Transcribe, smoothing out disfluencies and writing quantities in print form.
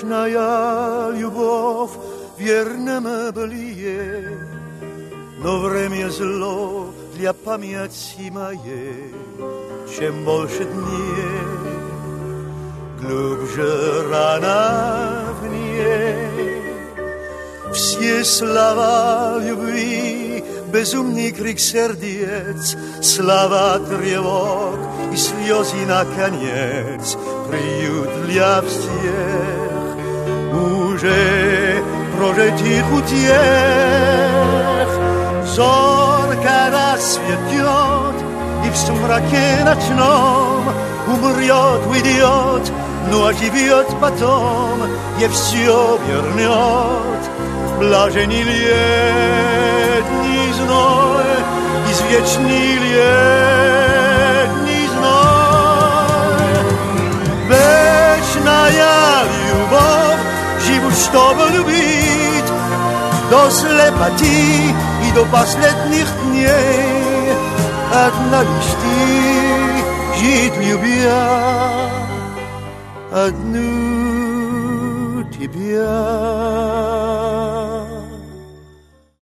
Вечная любовь верному блие, но время зло для памяти моей. Чем больше дней, глубже рана в ней. Все слова любви, безумный крик сердец, слова тревог и слезы наконец, приют для всех уже прожитых утех. Зорко расцветет, и в сумраке ночном умрет, уйдет, но оживет потом и все вернет. Блаженный летний зной, извечный летний зной. Вечная любовь, живут, чтобы любить, до слепоты и до последних дней. Одна лишь ты, жить любя, одну тебя.